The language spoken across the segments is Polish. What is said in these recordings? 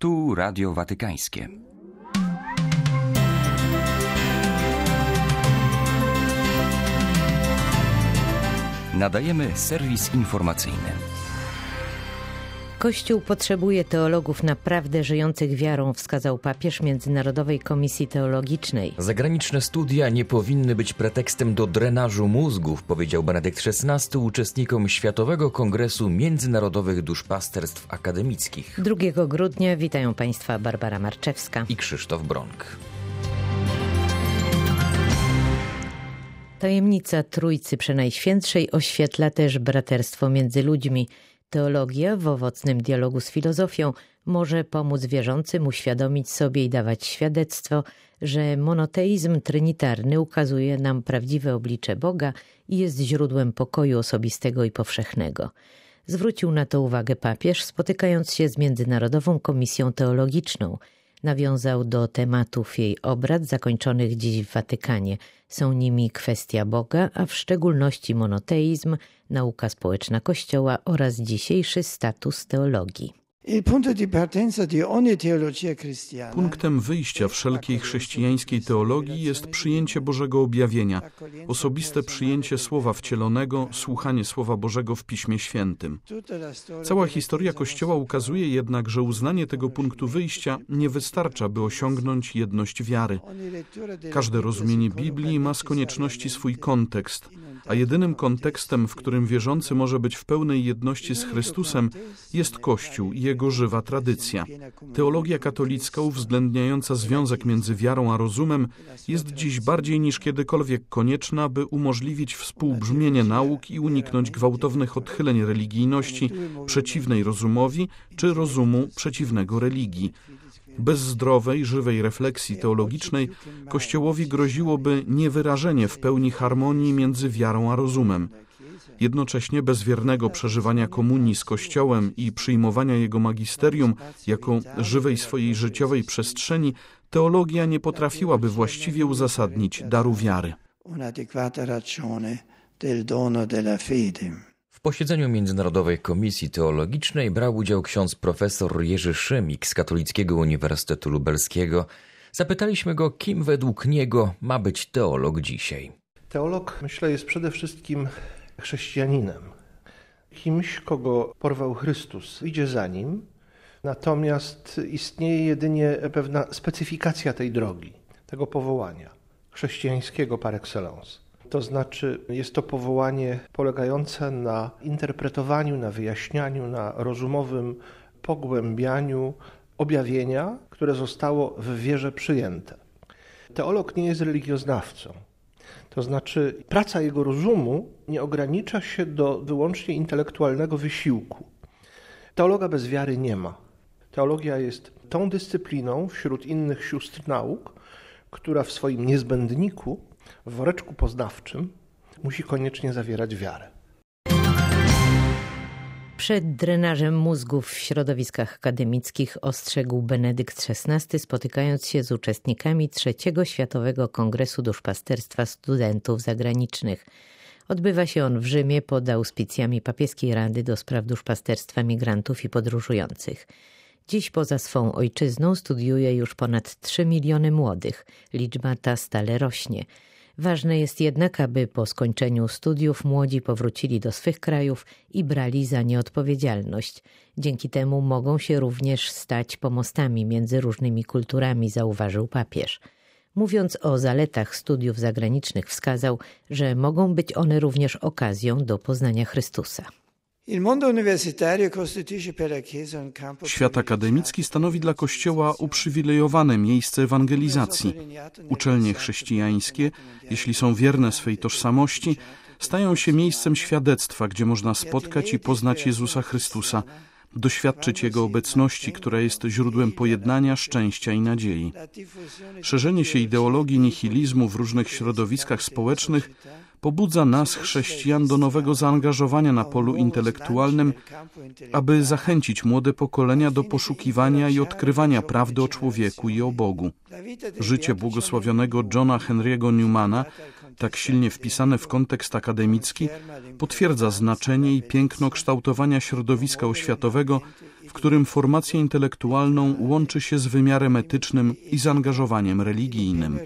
Tu Radio Watykańskie. Nadajemy serwis informacyjny. Kościół potrzebuje teologów naprawdę żyjących wiarą, wskazał papież Międzynarodowej Komisji Teologicznej. Zagraniczne studia nie powinny być pretekstem do drenażu mózgów, powiedział Benedykt XVI uczestnikom Światowego Kongresu Międzynarodowych Duszpasterstw Akademickich. 2 grudnia witają Państwa Barbara Marczewska i Krzysztof Bronk. Tajemnica Trójcy Przenajświętszej oświetla też braterstwo między ludźmi. Teologia w owocnym dialogu z filozofią może pomóc wierzącym uświadomić sobie i dawać świadectwo, że monoteizm trinitarny ukazuje nam prawdziwe oblicze Boga i jest źródłem pokoju osobistego i powszechnego. Zwrócił na to uwagę papież, spotykając się z Międzynarodową Komisją Teologiczną. Nawiązał do tematów jej obrad zakończonych dziś w Watykanie. Są nimi kwestia Boga, a w szczególności monoteizm, nauka społeczna Kościoła oraz dzisiejszy status teologii. Punktem wyjścia wszelkiej chrześcijańskiej teologii jest przyjęcie Bożego objawienia, osobiste przyjęcie Słowa wcielonego, słuchanie Słowa Bożego w Piśmie Świętym. Cała historia Kościoła ukazuje jednak, że uznanie tego punktu wyjścia nie wystarcza, by osiągnąć jedność wiary. Każde rozumienie Biblii ma z konieczności swój kontekst, a jedynym kontekstem, w którym wierzący może być w pełnej jedności z Chrystusem, jest Kościół i jego żywa tradycja. Teologia katolicka uwzględniająca związek między wiarą a rozumem jest dziś bardziej niż kiedykolwiek konieczna, by umożliwić współbrzmienie nauk i uniknąć gwałtownych odchyleń religijności przeciwnej rozumowi czy rozumu przeciwnego religii. Bez zdrowej, żywej refleksji teologicznej Kościołowi groziłoby niewyrażenie w pełni harmonii między wiarą a rozumem. Jednocześnie bez wiernego przeżywania komunii z Kościołem i przyjmowania jego magisterium jako żywej swojej życiowej przestrzeni, teologia nie potrafiłaby właściwie uzasadnić daru wiary. W posiedzeniu Międzynarodowej Komisji Teologicznej brał udział ksiądz profesor Jerzy Szymik z Katolickiego Uniwersytetu Lubelskiego. Zapytaliśmy go, kim według niego ma być teolog dzisiaj. Teolog, myślę, jest przede wszystkim chrześcijaninem. Kimś, kogo porwał Chrystus, idzie za nim, natomiast istnieje jedynie pewna specyfikacja tej drogi, tego powołania chrześcijańskiego par excellence. To znaczy jest to powołanie polegające na interpretowaniu, na wyjaśnianiu, na rozumowym pogłębianiu objawienia, które zostało w wierze przyjęte. Teolog nie jest religioznawcą. To znaczy praca jego rozumu nie ogranicza się do wyłącznie intelektualnego wysiłku. Teologa bez wiary nie ma. Teologia jest tą dyscypliną wśród innych sióstr nauk, która w swoim niezbędniku, w woreczku poznawczym musi koniecznie zawierać wiarę. Przed drenażem mózgów w środowiskach akademickich ostrzegł Benedykt XVI, spotykając się z uczestnikami III Światowego Kongresu Duszpasterstwa Studentów Zagranicznych. Odbywa się on w Rzymie pod auspicjami Papieskiej Rady do Spraw Duszpasterstwa Migrantów i Podróżujących. Dziś poza swą ojczyzną studiuje już ponad 3 miliony młodych. Liczba ta stale rośnie. Ważne jest jednak, aby po skończeniu studiów młodzi powrócili do swych krajów i brali za nie odpowiedzialność. Dzięki temu mogą się również stać pomostami między różnymi kulturami, zauważył papież. Mówiąc o zaletach studiów zagranicznych, wskazał, że mogą być one również okazją do poznania Chrystusa. Świat akademicki stanowi dla Kościoła uprzywilejowane miejsce ewangelizacji. Uczelnie chrześcijańskie, jeśli są wierne swej tożsamości, stają się miejscem świadectwa, gdzie można spotkać i poznać Jezusa Chrystusa, doświadczyć Jego obecności, która jest źródłem pojednania, szczęścia i nadziei. Szerzenie się ideologii nihilizmu w różnych środowiskach społecznych pobudza nas, chrześcijan, do nowego zaangażowania na polu intelektualnym, aby zachęcić młode pokolenia do poszukiwania i odkrywania prawdy o człowieku i o Bogu. Życie błogosławionego Johna Henry'ego Newmana, tak silnie wpisane w kontekst akademicki, potwierdza znaczenie i piękno kształtowania środowiska oświatowego, w którym formacja intelektualną łączy się z wymiarem etycznym i zaangażowaniem religijnym.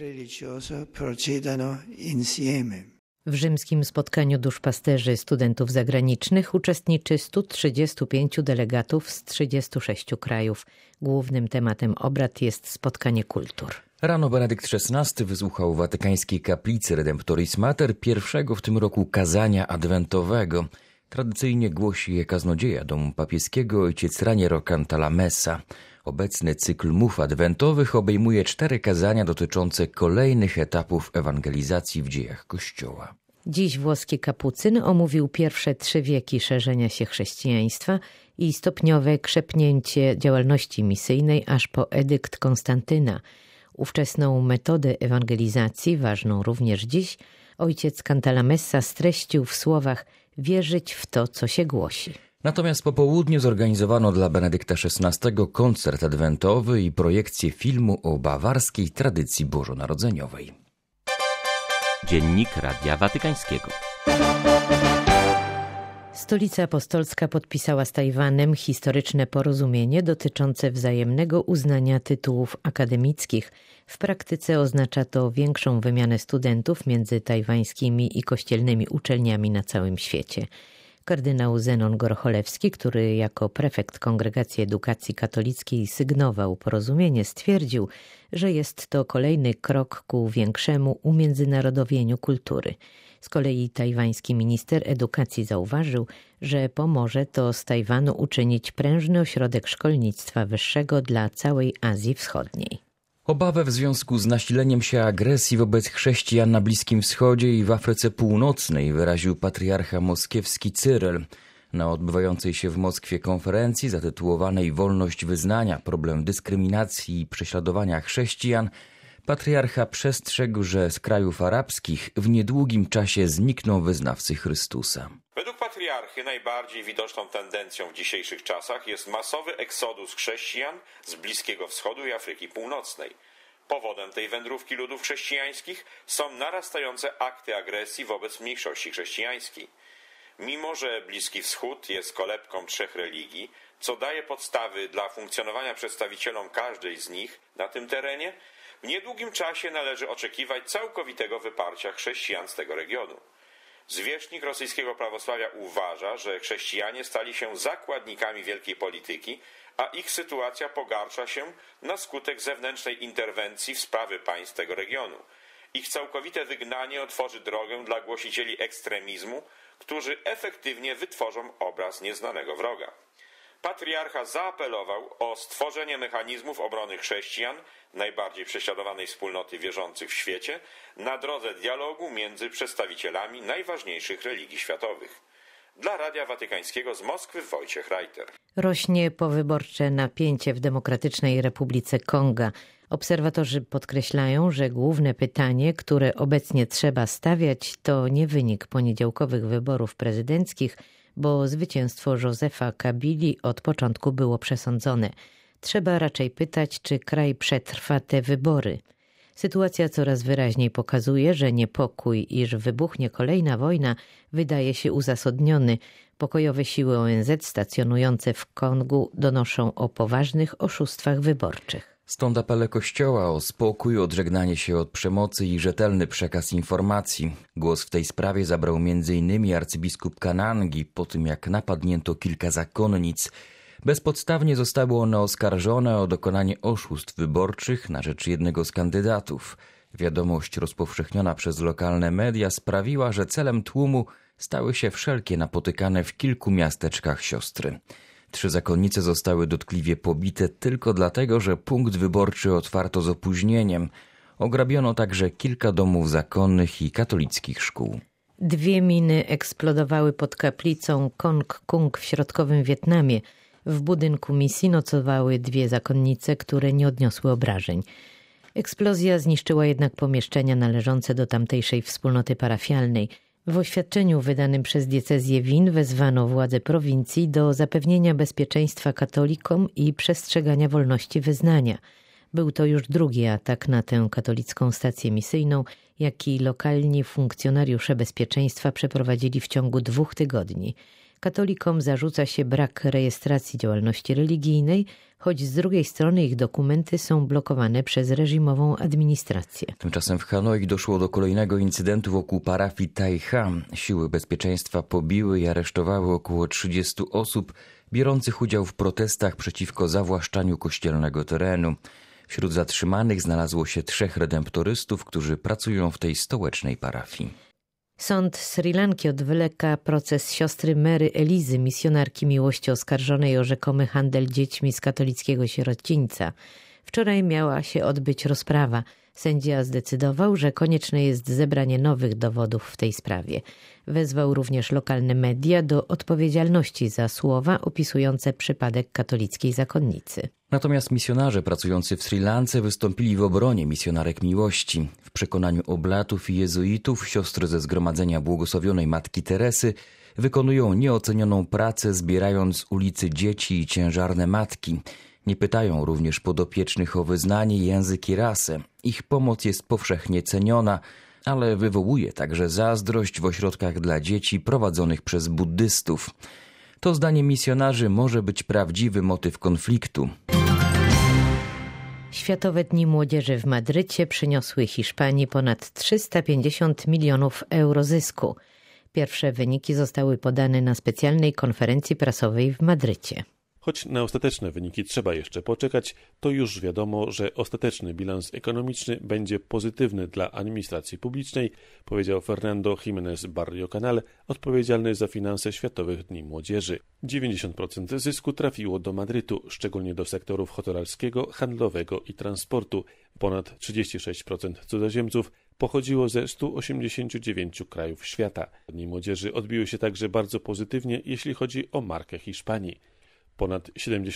W rzymskim spotkaniu duszpasterzy studentów zagranicznych uczestniczy 135 delegatów z 36 krajów. Głównym tematem obrad jest spotkanie kultur. Rano Benedykt XVI wysłuchał w watykańskiej kaplicy Redemptoris Mater pierwszego w tym roku kazania adwentowego. Tradycyjnie głosi je kaznodzieja domu papieskiego ojciec Raniero Cantalamessa. Obecny cykl mów adwentowych obejmuje 4 kazania dotyczące kolejnych etapów ewangelizacji w dziejach Kościoła. Dziś włoski kapucyn omówił pierwsze 3 wieki szerzenia się chrześcijaństwa i stopniowe krzepnięcie działalności misyjnej aż po edykt Konstantyna. Ówczesną metodę ewangelizacji, ważną również dziś, ojciec Cantalamessa streścił w słowach wierzyć w to, co się głosi. Natomiast po południu zorganizowano dla Benedykta XVI koncert adwentowy i projekcję filmu o bawarskiej tradycji bożonarodzeniowej. Dziennik Radia Watykańskiego. Stolica Apostolska podpisała z Tajwanem historyczne porozumienie dotyczące wzajemnego uznania tytułów akademickich. W praktyce oznacza to większą wymianę studentów między tajwańskimi i kościelnymi uczelniami na całym świecie. Kardynał Zenon Gorcholewski, który jako prefekt Kongregacji Edukacji Katolickiej sygnował porozumienie, stwierdził, że jest to kolejny krok ku większemu umiędzynarodowieniu kultury. Z kolei tajwański minister edukacji zauważył, że pomoże to z Tajwanu uczynić prężny ośrodek szkolnictwa wyższego dla całej Azji Wschodniej. Obawę w związku z nasileniem się agresji wobec chrześcijan na Bliskim Wschodzie i w Afryce Północnej wyraził patriarcha moskiewski Cyryl. Na odbywającej się w Moskwie konferencji zatytułowanej Wolność wyznania, problem dyskryminacji i prześladowania chrześcijan, patriarcha przestrzegł, że z krajów arabskich w niedługim czasie znikną wyznawcy Chrystusa. Według patriarchy najbardziej widoczną tendencją w dzisiejszych czasach jest masowy eksodus chrześcijan z Bliskiego Wschodu i Afryki Północnej. Powodem tej wędrówki ludów chrześcijańskich są narastające akty agresji wobec mniejszości chrześcijańskiej. Mimo że Bliski Wschód jest kolebką 3 religii, co daje podstawy dla funkcjonowania przedstawicielom każdej z nich na tym terenie, w niedługim czasie należy oczekiwać całkowitego wyparcia chrześcijan z tego regionu. Zwierzchnik rosyjskiego prawosławia uważa, że chrześcijanie stali się zakładnikami wielkiej polityki, a ich sytuacja pogarsza się na skutek zewnętrznej interwencji w sprawy państw tego regionu. Ich całkowite wygnanie otworzy drogę dla głosicieli ekstremizmu, którzy efektywnie wytworzą obraz nieznanego wroga. Patriarcha zaapelował o stworzenie mechanizmów obrony chrześcijan, najbardziej prześladowanej wspólnoty wierzących w świecie, na drodze dialogu między przedstawicielami najważniejszych religii światowych. Dla Radia Watykańskiego z Moskwy Wojciech Reiter. Rośnie powyborcze napięcie w Demokratycznej Republice Konga. Obserwatorzy podkreślają, że główne pytanie, które obecnie trzeba stawiać, to nie wynik poniedziałkowych wyborów prezydenckich, bo zwycięstwo Józefa Kabili od początku było przesądzone. Trzeba raczej pytać, czy kraj przetrwa te wybory. Sytuacja coraz wyraźniej pokazuje, że niepokój, iż wybuchnie kolejna wojna, wydaje się uzasadniony. Pokojowe siły ONZ stacjonujące w Kongu donoszą o poważnych oszustwach wyborczych. Stąd apele Kościoła o spokój, odżegnanie się od przemocy i rzetelny przekaz informacji. Głos w tej sprawie zabrał m.in. arcybiskup Kanangi po tym, jak napadnięto kilka zakonnic. Bezpodstawnie zostały one oskarżone o dokonanie oszustw wyborczych na rzecz jednego z kandydatów. Wiadomość rozpowszechniona przez lokalne media sprawiła, że celem tłumu stały się wszelkie napotykane w kilku miasteczkach siostry. 3 zakonnice zostały dotkliwie pobite tylko dlatego, że punkt wyborczy otwarto z opóźnieniem. Ograbiono także kilka domów zakonnych i katolickich szkół. 2 miny eksplodowały pod kaplicą Kong Kung w środkowym Wietnamie. W budynku misji nocowały 2 zakonnice, które nie odniosły obrażeń. Eksplozja zniszczyła jednak pomieszczenia należące do tamtejszej wspólnoty parafialnej. W oświadczeniu wydanym przez diecezję Wien wezwano władze prowincji do zapewnienia bezpieczeństwa katolikom i przestrzegania wolności wyznania. Był to już drugi atak na tę katolicką stację misyjną, jaki lokalni funkcjonariusze bezpieczeństwa przeprowadzili w ciągu 2 tygodni. Katolikom zarzuca się brak rejestracji działalności religijnej, choć z drugiej strony ich dokumenty są blokowane przez reżimową administrację. Tymczasem w Hanoi doszło do kolejnego incydentu wokół parafii Tai Ha. Siły bezpieczeństwa pobiły i aresztowały około 30 osób biorących udział w protestach przeciwko zawłaszczaniu kościelnego terenu. Wśród zatrzymanych znalazło się 3 redemptorystów, którzy pracują w tej stołecznej parafii. Sąd Sri Lanki odwleka proces siostry Mary Elizy, misjonarki miłości oskarżonej o rzekomy handel dziećmi z katolickiego sierocińca. Wczoraj miała się odbyć rozprawa. Sędzia zdecydował, że konieczne jest zebranie nowych dowodów w tej sprawie. Wezwał również lokalne media do odpowiedzialności za słowa opisujące przypadek katolickiej zakonnicy. Natomiast misjonarze pracujący w Sri Lance wystąpili w obronie misjonarek miłości. W przekonaniu oblatów i jezuitów siostry ze Zgromadzenia Błogosławionej Matki Teresy wykonują nieocenioną pracę, zbierając z ulicy dzieci i ciężarne matki. Nie pytają również podopiecznych o wyznanie, język i rasę. Ich pomoc jest powszechnie ceniona, ale wywołuje także zazdrość w ośrodkach dla dzieci prowadzonych przez buddystów. To zdaniem misjonarzy może być prawdziwy motyw konfliktu. Światowe Dni Młodzieży w Madrycie przyniosły Hiszpanii ponad 350 milionów euro zysku. Pierwsze wyniki zostały podane na specjalnej konferencji prasowej w Madrycie. Choć na ostateczne wyniki trzeba jeszcze poczekać, to już wiadomo, że ostateczny bilans ekonomiczny będzie pozytywny dla administracji publicznej, powiedział Fernando Jiménez Barrio Canal, odpowiedzialny za finanse Światowych Dni Młodzieży. 90% zysku trafiło do Madrytu, szczególnie do sektorów hotelarskiego, handlowego i transportu. Ponad 36% cudzoziemców pochodziło ze 189 krajów świata. Dni Młodzieży odbiły się także bardzo pozytywnie, jeśli chodzi o markę Hiszpanii. Ponad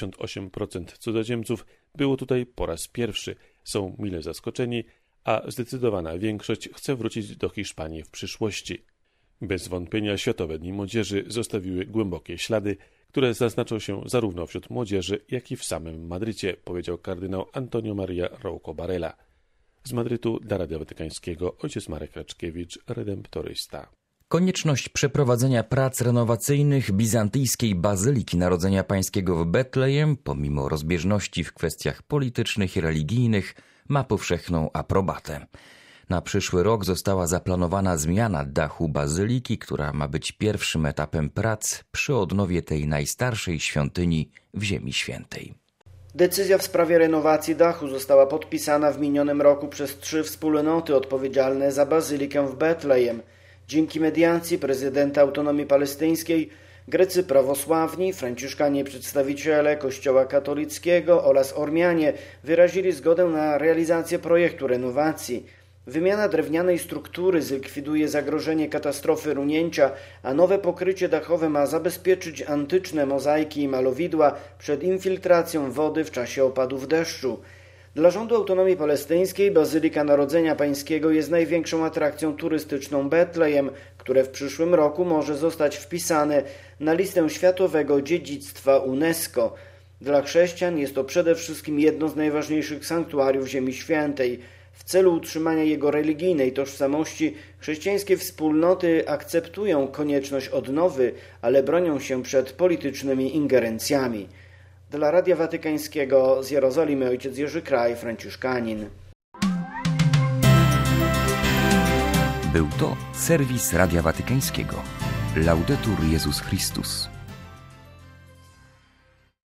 78% cudzoziemców było tutaj po raz pierwszy. Są mile zaskoczeni, a zdecydowana większość chce wrócić do Hiszpanii w przyszłości. Bez wątpienia Światowe Dni Młodzieży zostawiły głębokie ślady, które zaznaczą się zarówno wśród młodzieży, jak i w samym Madrycie, powiedział kardynał Antonio Maria Rouco Varela. Z Madrytu dla Radia Watykańskiego ojciec Marek Raczkiewicz, redemptorysta. Konieczność przeprowadzenia prac renowacyjnych bizantyjskiej Bazyliki Narodzenia Pańskiego w Betlejem, pomimo rozbieżności w kwestiach politycznych i religijnych, ma powszechną aprobatę. Na przyszły rok została zaplanowana zmiana dachu bazyliki, która ma być pierwszym etapem prac przy odnowie tej najstarszej świątyni w Ziemi Świętej. Decyzja w sprawie renowacji dachu została podpisana w minionym roku przez 3 wspólnoty odpowiedzialne za bazylikę w Betlejem. Dzięki mediacji prezydenta Autonomii Palestyńskiej, Grecy prawosławni, franciszkanie przedstawiciele Kościoła katolickiego oraz Ormianie wyrazili zgodę na realizację projektu renowacji. Wymiana drewnianej struktury zlikwiduje zagrożenie katastrofy runięcia, a nowe pokrycie dachowe ma zabezpieczyć antyczne mozaiki i malowidła przed infiltracją wody w czasie opadów deszczu. Dla rządu Autonomii Palestyńskiej Bazylika Narodzenia Pańskiego jest największą atrakcją turystyczną Betlejem, które w przyszłym roku może zostać wpisane na listę światowego dziedzictwa UNESCO. Dla chrześcijan jest to przede wszystkim jedno z najważniejszych sanktuariów Ziemi Świętej. W celu utrzymania jego religijnej tożsamości chrześcijańskie wspólnoty akceptują konieczność odnowy, ale bronią się przed politycznymi ingerencjami. Dla Radia Watykańskiego z Jerozolimy ojciec Jerzy Kraj, franciszkanin. Był to serwis Radia Watykańskiego. Laudetur Jezus Chrystus.